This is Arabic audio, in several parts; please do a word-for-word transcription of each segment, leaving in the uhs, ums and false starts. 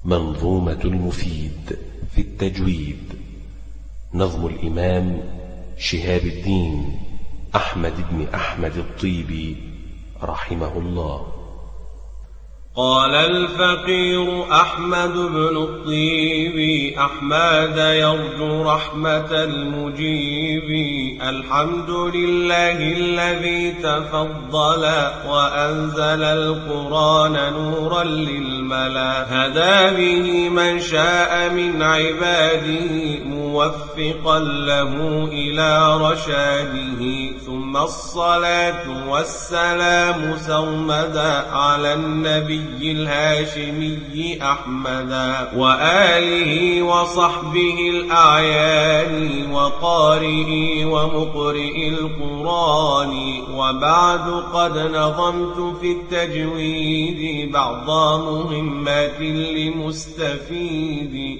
منظومة المفيد في التجويد. نظم الإمام شهاب الدين أحمد بن أحمد الطيبي رحمه الله. قال الفقير أحمد بن الطيب أحمد يرجو رحمة المجيب. الحمد لله الذي تفضل وأنزل القرآن نورا للملا، هدى به من شاء من عباده موفقا له إلى رشاده. ثم الصلاة والسلام سرمدا على النبي الهاشمي أحمدا وآله وصحبه الأعيان وقارئ ومقرئ القرآن. وبعد قد نظمت في التجويد بعض مهمات لمستفيد،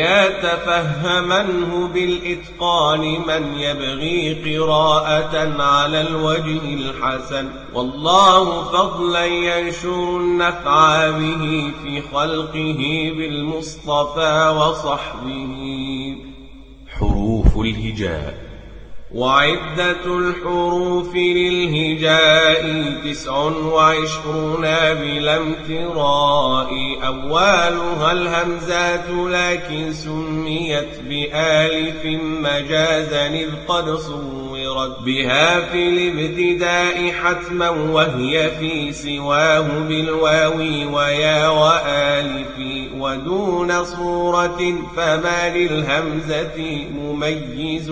فليتفهمنه بالإتقان من يبغي قراءة على الوجه الحسن. والله فضلا ينشر النفع به في خلقه بالمصطفى وصحبه. حروف الهجاء. وعدة الحروف للهجاء تسع وعشرون بلا امتراء. أولها الهمزات لكن سميت بآلف مجازا إذ قد صورت بها في الابتداء حتما، وهي في سواه بالواو ويا وآلف. ودون صورة فما للهمزة مميز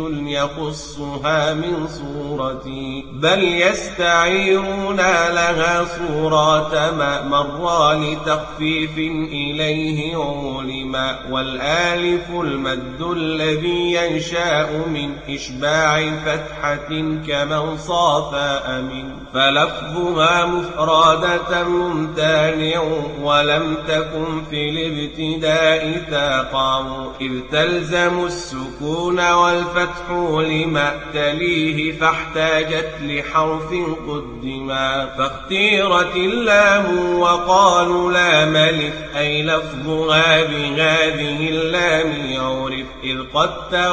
يخصها من صورتي، بل يستعيرون لها صورة ما مر لتخفيف إليه علما. والآلف المد الذي ينشأ من إشباع فتحة كمن صافى من، فلفظها مفردة ممتنع ولم تكن في الابتداء تقع، إذ تلزم السكون والفتح لما تليه فاحتاجت لحرف قدما. فاختيرت اللام وقالوا لا ملف، أي لفظها بهذه اللام يعرف، إذ قد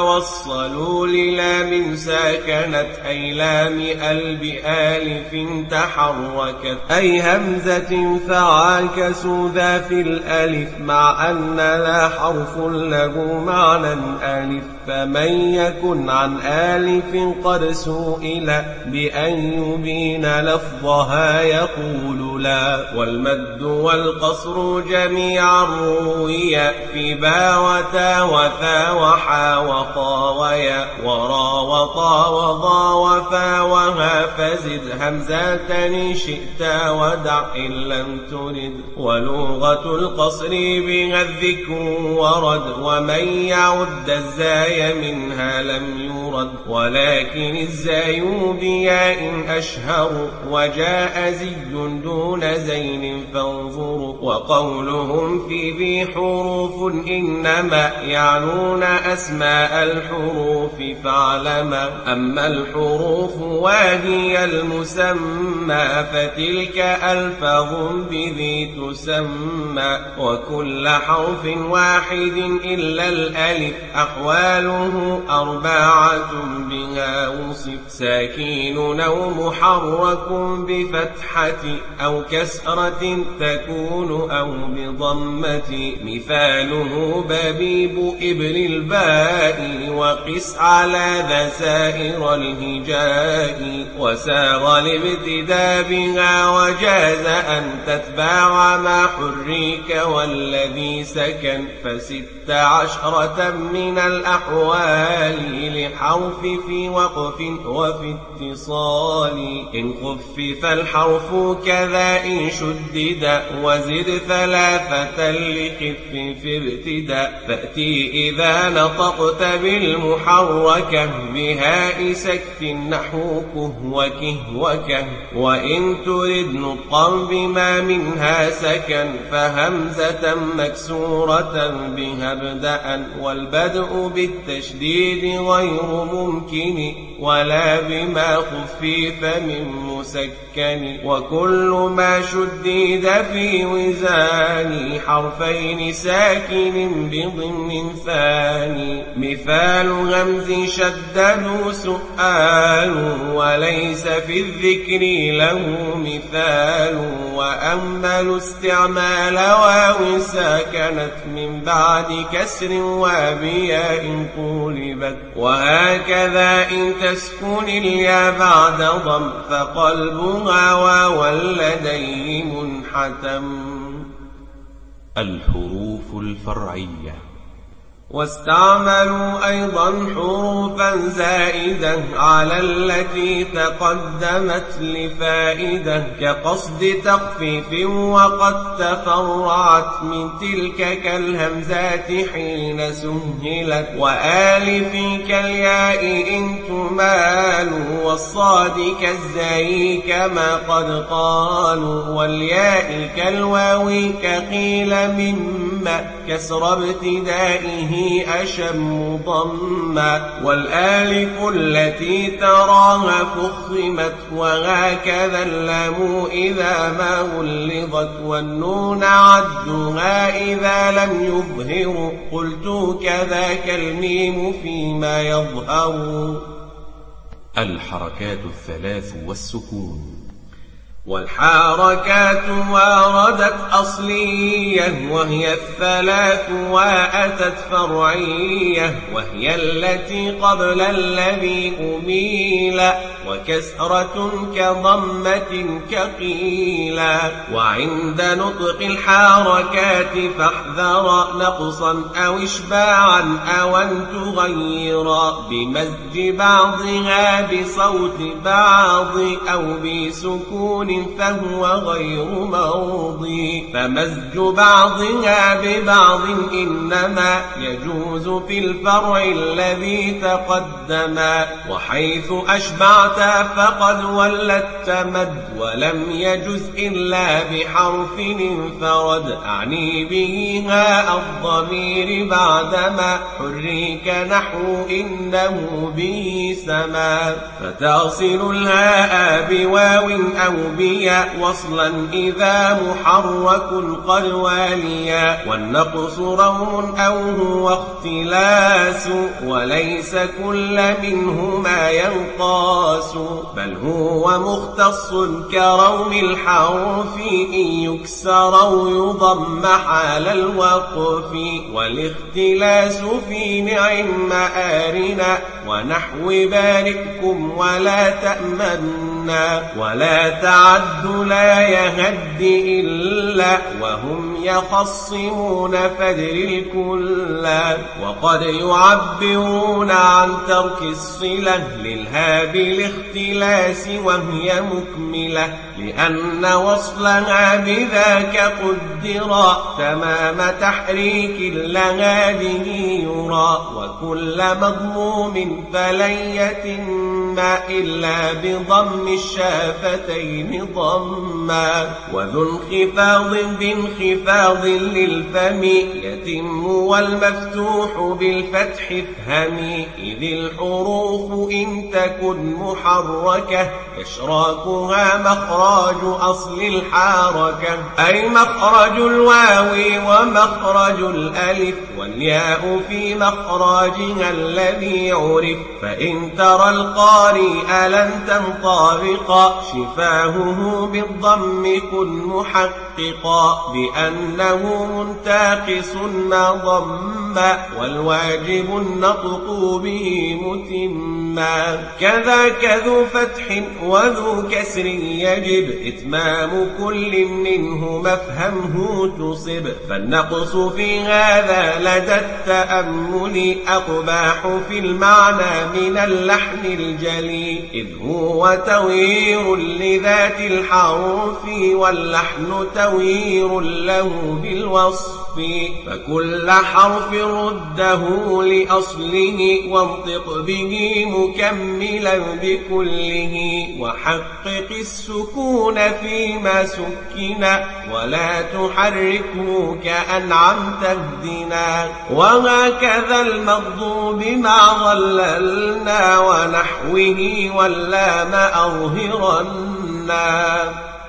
توصلوا للام ساكنت أي لام ال بآلف تحركت، أي همزة فعاكسوا ذا في الألف، مع أن لا حرف له معنى ألف. فمن يكن عن آلف قد سئل بأن يبين لفظها يقول لا. والمد والقصر جميعا رويا في با وتا وثا وحا وطا ويا ورا وطا وضا وفا وها، فزد همزة شئت ودع إن لم ترد. ولغة القصر بها الذكر ورد، ومن يعد الزاي منها لم يرد، ولكن الزاي بياء أشهر، وجاء زي دون زين فانظروا. وقولهم في ذي حروف إنما يعنون أسماء الحروف فاعلما. أما الحروف وهي المسمى فتلك ألفاظ بذي تسمى، وكل حرف واحد إلا الألف أحواله أربعة بها وصف، ساكين أو محرك بفتحة أو كسرة تكون أو بضمة. مثاله ببيب إبر الباء، وقس على ذا سائر الهجاء. وساغ الابتداء بها وجاز أن تتبع ما حريك والذي سكن، فست عشرة من الأحوال لحرف في وقف وفي اتصال. إن خفف الحرف كذا إن شدد، وزد ثلاثة لخف في ابتداء. فأتي إذا نطقت بالمحركة بهاء سكت نحو كه وكه وكه. وإن ترد نطقا بما منها سكن، فهمزة مكسورة بها ابدأ والبدء بالتشديد غير ممكن ولا بما خفف من مسكن وكل ما شدد في وزان حرفين ساكن بضمن ثاني مثال همز شدد سؤال وليس في الذكر له مثال وأمل استعمال واو ساكنت من بعد كسر وبياء قلبت وهكذا إن تسكن اليا بعد ضم فقلبها واو لديه منحتم. الحروف الفرعية. واستعملوا أيضا حروفا زائدة على التي تقدمت لفائدة كقصد تخفيف وقد تفرعت من تلك كالهمزات حين سهلت وآلف كالياء إن تمال والصاد كالزاي كما قد قالوا والياء كالواو كقيل مما كسر ابتدائه أشم ضما والآلف التي تراها فخمت وهكذا اللام إذا ما غلظت والنون عدها إذا لم يظهر قلت كذاك الميم فيما يظهر. الحركات الثلاث والسكون. والحركات واردت أصلية وهي الثلاث وأتت فرعية وهي التي قبل الذي أميل وكسرة كضمة كقيلا وعند نطق الحركات فاحذر نقصا أو إشباعا أو أن تغيرا بمزج بعضها بصوت بعض أو بسكون فهو غير موضي فمزج بعضها ببعض إنما يجوز في الفرع الذي تقدما وحيث أشبعت فقد ولت مد ولم يجز إلا بحرف انفرد أعني به هاء الضمير بعدما حريك نحو إنه به سما فتصل الهاء بواو أو بيا وصلا إذا محرك قد واليا والنقص روم أو هو اختلاس وليس كل منهما ينقاس بل هو مختص كروم الحرف إن يكسر أو يضم حال الوقف والاختلاس في نعم مآرنا ونحو بارككم ولا تأمنا ولا تعد لا يهد إلا وهم يخصمون فدر الكلا وقد يعبرون عن ترك الصلة للها بالاختلاس وهي مكملة لأن وصلها بذاك قدرا تمام تحريك لها به يرى وكل مضموم فلن يتم إلا بضم الشافتين ضما وذو انخفاض بانخفاض للفم يتم والمفتوح بالفتح افهمي إذ الحروف إن تكن محركة يشراكها مخرج أصل الحركة أي مخرج الواو ومخرج الألف والياء في مخرجها الذي عرف فإن ترى القارئ لن تنطابق شفاهه بالضم كن محققا بأنه منتقص ما ضم والواجب النطق به متما كذاك ذو فتح وذو كسر يجب إتمام كل منه مفهمه تصب فالنقص في هذا لدى التأمل أقباح في المعنى من اللحن الجلي إذ هو توير لذات الحرف واللحن توير له بالوصف فكل حرف رده لأصله وانطق به مكملا بكله وحقق السكون فيما سكنا ولا تحركه كأنعمت اهدنا وهكذا المغضوب مع ظللنا ونحوه واللام أظهرنا.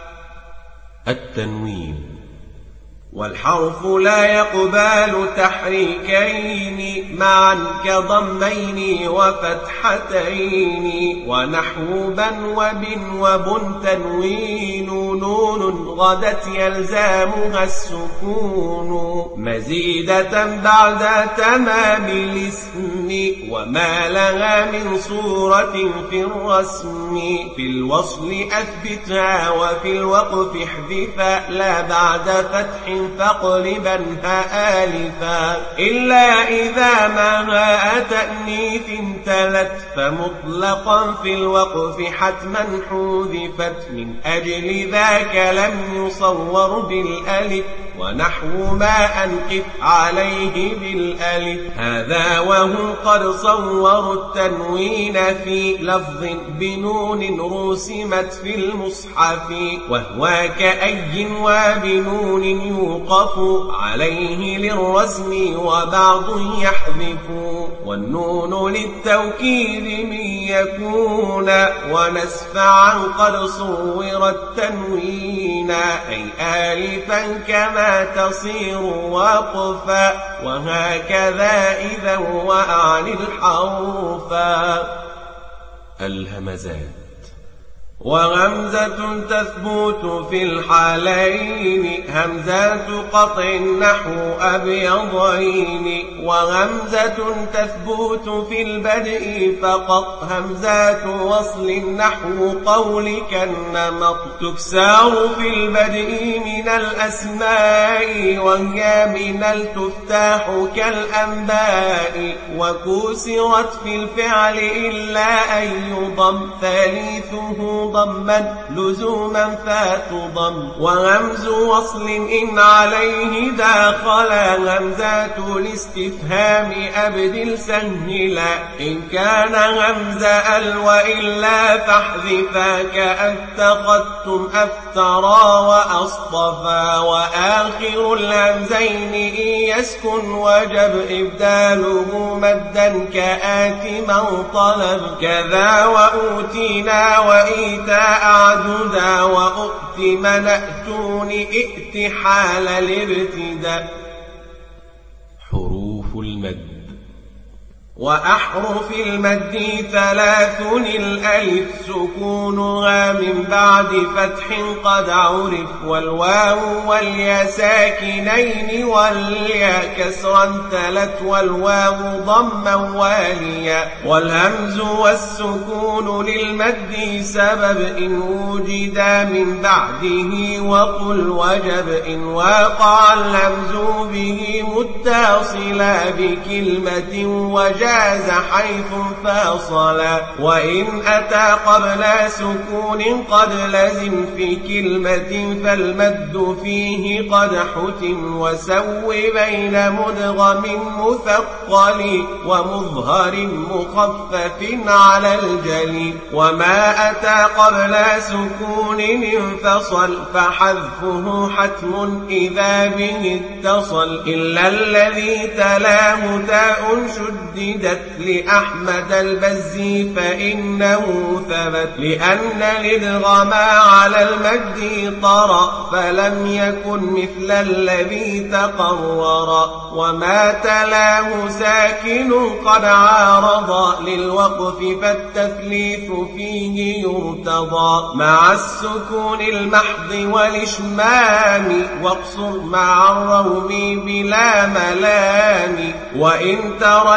التنوين. والحرف لا يقبل تحريكين معا كضمين وفتحتين ونحو بن وبن وبن تنوين نون غدت يلزامها السكون مزيدة بعد تمام الاسم وما لها من صورة في الرسم في الوصل أثبتها وفي الوقف احذفا لا بعد فتح فاقلبنها آلفا إلا إذا ما تأنيث تلت فمطلقا في الوقف حتما حذفت من أجل ذاك لم يصور بالألف ونحو ما أنقف عليه بالألف هذا وهم قد صوروا التنوين في لفظ بنون رسمت في المصحف وهو كأي وبنون يوقف عليه للرسم وبعض يحذف والنون للتوكيد من يكون ونسفعا قد صور التنوين أي آلفا كما تصير وقفا وهكذا إذا وأعني الحرفا. الهمزات. وهمزة تثبت في الحالين همزات قطع نحو أبيضين وهمزة تثبت في البدء فقط همزات وصل نحو قولك النمط تكسر في البدء من الأسماء وهي من التفتاح كالأنباء وكسرت في الفعل إلا أن يضم ثالثه ضما لزوما فتضم وهمز وصل إن عليه داخل همزات الاستفهام أبدل سهلا إن كان همز ال وإلا فاحذفا كأتقدتم أفترى وأصطفى وآخر الهمزين إن يسكن وجب إبداله مدا كآت من طلب كذا وأوتينا وإيتاء أعددا وأؤت منأتون ائت حال الابتداء. حروف المد. وأحرف المد ثلاث الألف سكونها من بعد فتح قد عرف والواو واليا ساكنين واليا كسرا تلت والواو ضما واليا والهمز والسكون للمد سبب إن وجدا من بعده وقل وجب إن وقع الهمز به متصلا بكلمة وجب جاز حيث فاصلا وإن أتى قبل سكون قد لزم في كلمة فالمد فيه قد حتم وسو بين مدغم مثقل ومظهر مخفف على الجلي وما أتى قبل سكون انفصل فحذفه حتم إذا به اتصل إلا الذي تلاه تاء شدد لأحمد البزي فإنه ثبت لأن الإدغام على المد طرأ فلم يكن مثل الذي تقرر وما تلاه ساكن قد عارض للوقف فالتثليث فيه يرتضى مع السكون المحض والإشمام واقصر مع الروم بلا ملام وإن ترى الآخر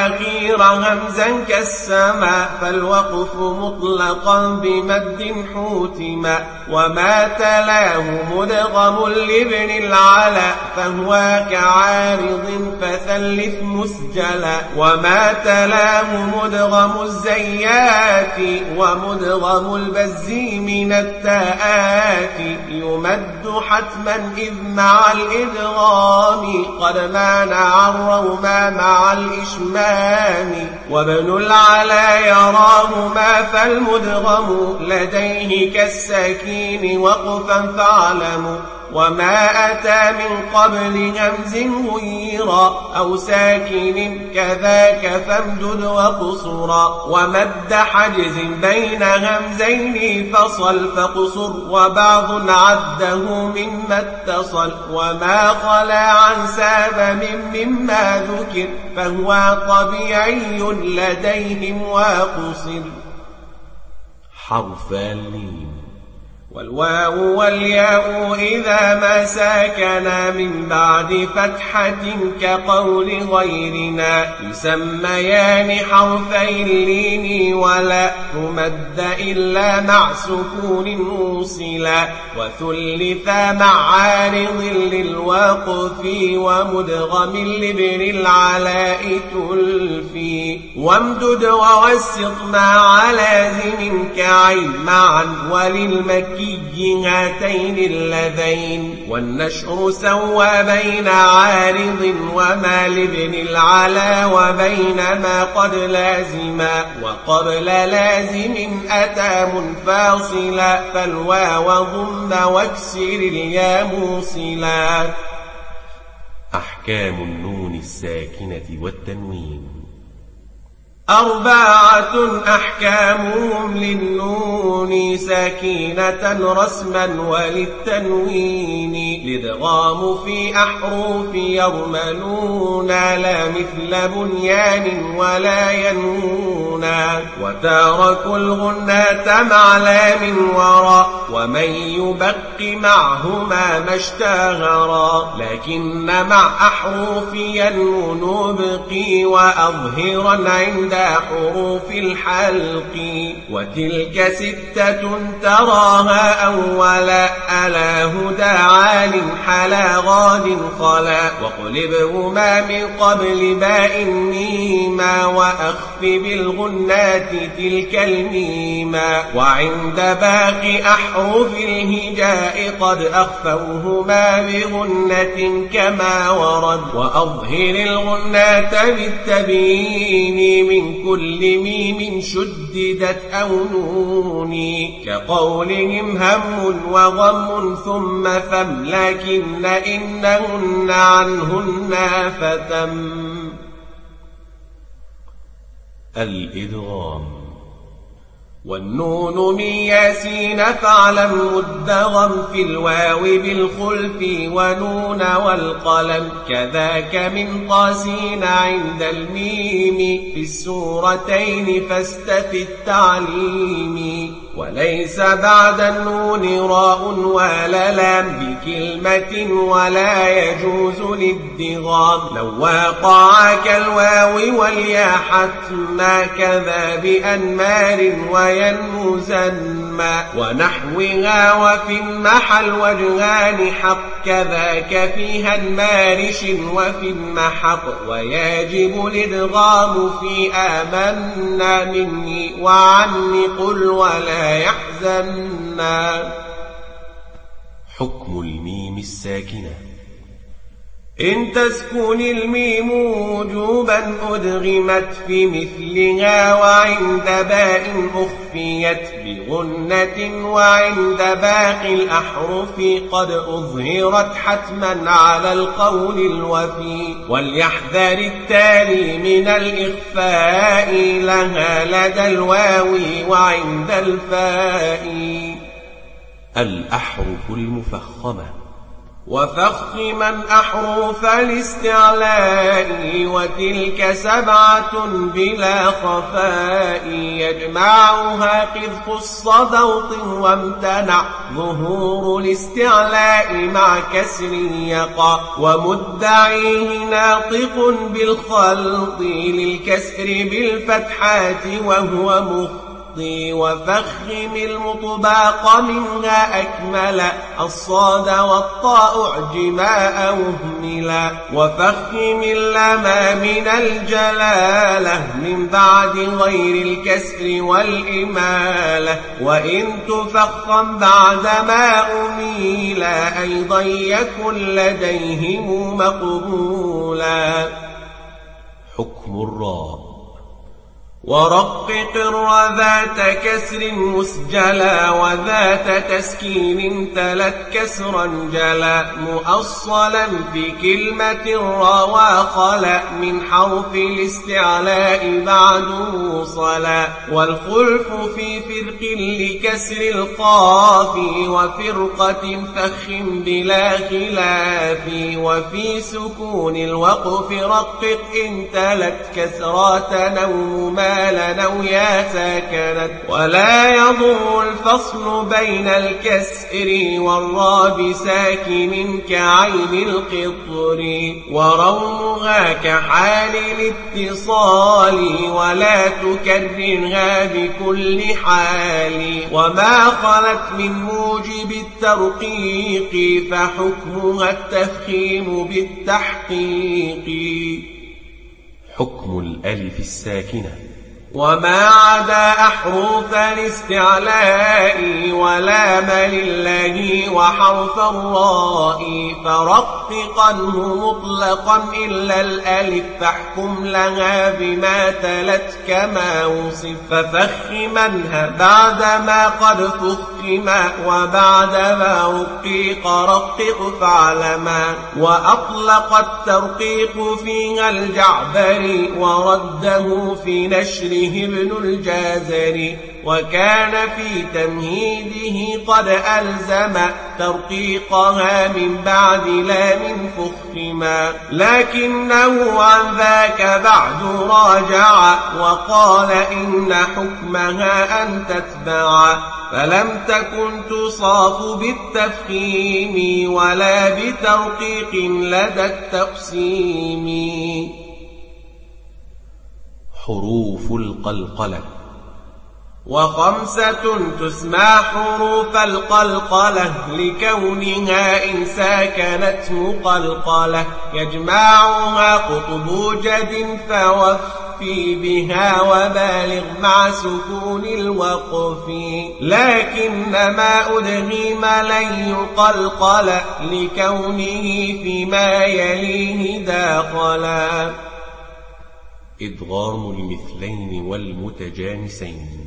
الأخير همزا كالسماء فالوقف مطلقا بمد حوتما وما تلاه مدغم لابن العلاء فهو كعارض فثلث مسجلا وما تلاه مدغم الزيات ومدغم البزي من التاءات يمد حتما إذ مع الإدغام قد مانع الروما مع الإشمام وابن العلا يراهما فالمدغم لديه كالسكين وقفا فاعلموا وما أتى من قبل همز غيرا أو ساكن كذاك فامدد وقصرا ومد حجز بين همزين فصل فقصر وبعض عده مما اتصل وما خلا عن ساب من مما ذكر فهو طبيعي لديهم وقصر. حرف اللين والواو والياء إذا ما ساكنا من بعد فتحة كقول غيرنا يسميان حرفي اللين ولا تمد إلا مع سكون وصلا وثلثا مع عارض للوقف ومدغم لابن العلاء تلفي وامدد ووسط مع لازم كعين معا وللمكي هاتين اللذين والنشر سوى بين عارض وما لابن العلا وبين ما قد لازما وقبل لازم أتى منفاصلا فالواو ضم واكسر اليا موصلا. أحكام النون الساكنة والتنوين أربعة أحكامهم للنون ساكنة رسما وللتنوين الإدغام في أحرف يرملون لا مثل بنيان ولا ينونا وتارك الغنة مع لام وراء ومن يبق معهما ما اشتهرا لكن مع أحرف ينون بقي وأظهرا عند حروف الحلق وتلك ستة تراها أولا ألا هدى عال حلا غاد خلا وقلبهما من قبل باء ميما وأخف بالغنات تلك الميما وعند باقي أحرف الهجاء قد أخفوهما بغنة كما ورد وأظهر الغنات بالتبيين من كل ميم شددت أو نون كقولهم هم وغم ثم فم لكن إنهن عنهن فتم. الإدغام والنون من ياسين فاعلم مدغم في الواو بالخلف ونون والقلم كذاك من طاسين عند الميم في السورتين فاستف التعليم وليس بعد النون راء ولا لام بكلمة ولا يجوز الادغام لو واقع كالواو واليا حتما كذا بأنمار وينمو زما ونحوها وفي المحل وجهان حق كذاك فيها المارش وفي المحق ويجب الادغام في آمنا مني وعني قل ولا يحزننا. حكم الميم الساكنة إن تسكن الميم وجوبا أدغمت في مثلها وعند باء أخفيت بغنة وعند باقي الأحرف قد أظهرت حتما على القول الوفي وليحذر التالي من الإخفاء لها لدى الواو وعند الفاء. الأحرف المفخمة وفخما أحرف الاستعلاء وتلك سبعة بلا خفاء يجمعها قذ خص ضوط وامتنع ظهور الاستعلاء مع كسر يقع ومدعيه ناطق بالخلط للكسر بالفتحات وهو مخطئ وفخم المطباق منها أكمل الصاد والطاء أعجما أهملا وفخم اللام من الجلالة من بعد غير الكسر والإمالة وإن تفخم بعد ما أميلا أيضا يكن لديهم مقبولا. حكم الراء ورقق الر ذات كسر مسجلا وذات تسكين تلت كسرا جلا مؤصلا في كلمة الراء خلا من حرف الاستعلاء بعده صلا والخلف في فرق لكسر القاف وفرقة فخم بلا خلاف وفي سكون الوقف رقق إن تلت كسرات نوما لنو يا ساكنت ولا يضر الفصل بين الكسر والراء بساكن كعين القطر ورومها كحال الاتصال ولا تكررها بكل حال وما خلت من موجب الترقيق فحكمها التفخيم بالتحقيق. حكم الألف الساكنة وما عدا أحرف الاستعلاء ولام لله وحرف الراء فرققنه مطلقا إلا الألف فاحكم لها بما تلت كما وصف ففخمنها بعدما قد فخما وبعدما رقيق رقق فعلما وأطلق الترقيق فيها الجعبري ورده في نشر ابن الجازري وكان في تمهيده قد ألزم ترقيقها من بعد لام فخما لكنه عن ذاك بعد راجع وقال إن حكمها أن تتبع فلم تكن تصاف بالتفخيم ولا بترقيق لدى التقسيم. حروف القلقلة وخمسة تسمى حروف القلقلة لكونها إن ساكنت مقلقلة يجمعها قطب جد فوفي بها وبالغ مع سكون الوقف لكنما أدغم لن يقلقل لكونه فيما يليه داخلا. إدغام المثلين والمتجانسين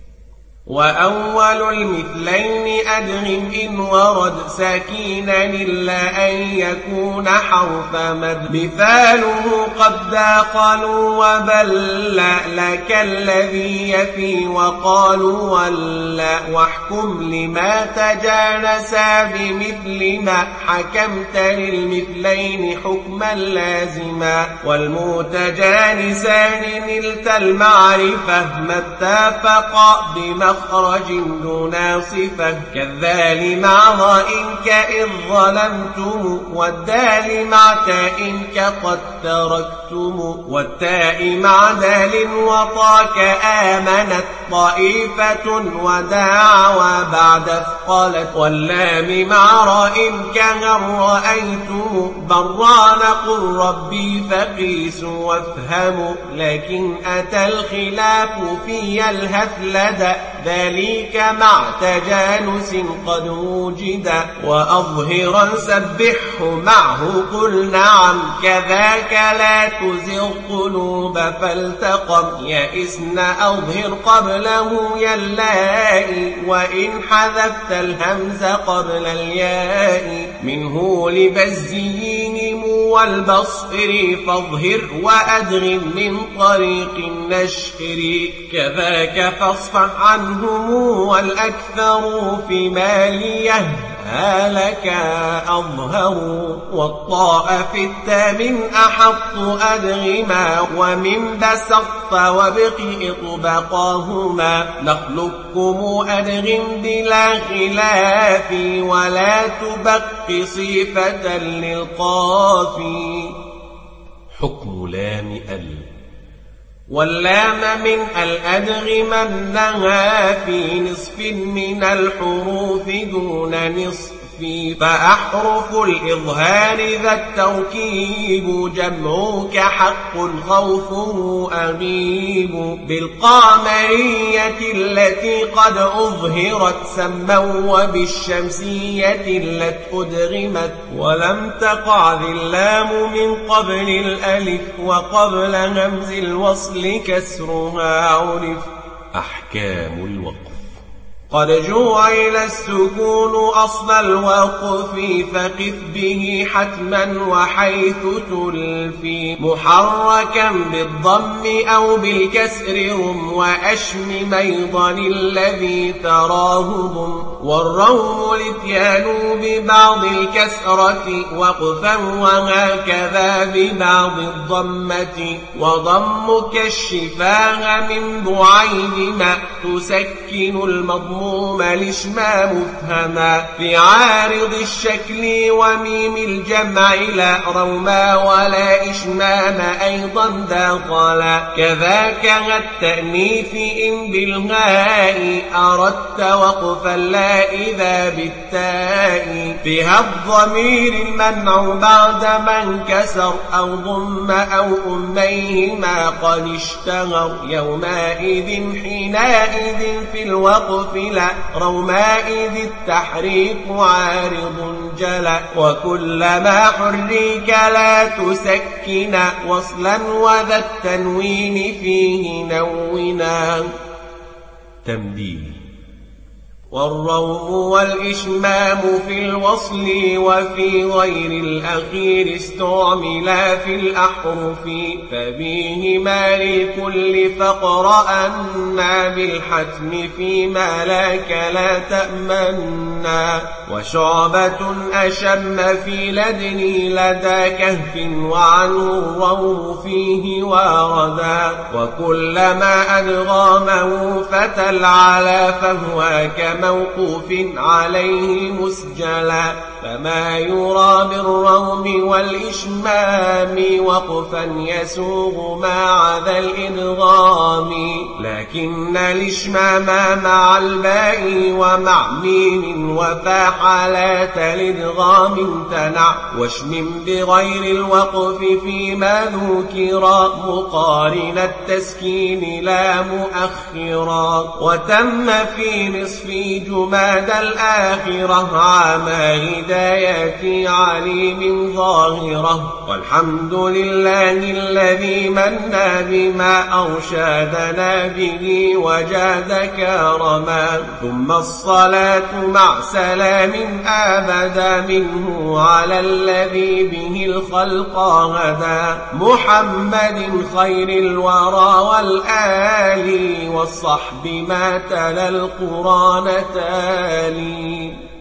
وأول المثلين أدغم إن ورد ساكينا إلا أن يكون حرف مد مثاله قد داخلوا وبلا لك الذي يفي وقالوا ولا واحكم لما تجانسا بمثل ما حكمت للمثلين حكما لازما والمتجانسان نلت المعرفة ما اتفقا بما مخرج دون صفة كالذال مع ضاء كإذ ظلمتم والدال مع تاء كقد تركتم والتاء مع دال وطا كآمنت طائفة وداع وبعد اثقلت واللام مع راء كهر رأيتم بران قل ربي فقيس وافهموا لكن أتى الخلاف في الهثلد ذلك مع تجانس قد وجد وأظهرا سبحه معه قل نعم كذاك لا تزغ قلوب فالتقم يئسن أظهر قبله يلاء وإن حذفت الهمز قبل الياء منه لبزيهم والبصر فاظهر وأدغم من طريق النشر كذاك فاصفح عنهم والأكثر في ماليه هالك أظهر والطاء في التام أحط أدغما ومن بسط وبقي إطبقاهما نخلقكم أدغم بلا خلاف ولا تبق صفة للقاف. حكم لام ال واللام من الأدغمنها في نصف من الحروف دون نصف فأحرف الإظهار ذا التركيب جمعك حق خوفه أغيب بالقامرية التي قد أظهرت سما وبالشمسية التي أدغمت ولم تقع ذي اللام من قبل الألف وقبل همز الوصل كسرها عرف. أحكام الوقف قد جعل السكون أصل الوقف فقف به حتما وحيث تلفي محركا بالضم أو بالكسر رم وأشم ميضا الذي تراه ضم والروم الاتيان ببعض الكسرة وقفا وهكذا ببعض الضمة وضمك الشفاه من بعيد ما تسكن المضمون لشما مفهما في عارض الشكل وميم الجمع لا روما ولا إشمام أيضا داخلا كذاك التأنيث إن بالهاء أردت وقفا لا إذا بالتاء فيها الضمير المنع بعد ما انكسر أو ضم أو أميهما قد اشتهر يومئذ حينئذ في الوقف لا رومائذ التحريك عارض جلا وكلما حريك لا تسكن وصلا وذا التنوين فيه نونا. تنبيه والروم والإشمام في الوصل وفي غير الأخير استعملا في الأحرف فبهما للكل فاقرأنا بالحتم فيما لاك لا تأمنا وشعبة أشم في لدني لدى كهف وعنه الروم فيه واردا وكلما أدغامه فتل على فهو كما موقوف عليه مسجلا فما يرى بالروم والإشمام وقفا يسوغ مع ذا الإدغام لكن الإشمام مع الباء ومع ميم وفا حالات الإدغام امتنع واشمم بغير الوقف فيما ذكر مقارن التسكين لا مؤخرا وتم في نصف جماد الآخرة عام هداية عليم ظاهرة والحمد لله الذي منا بما أرشادنا به وجاد كرما ثم الصلاة مع سلام أبدا منه على الذي به الخلق هدى محمد خير الورى والآل والصحب ما تلا القرآن تالي.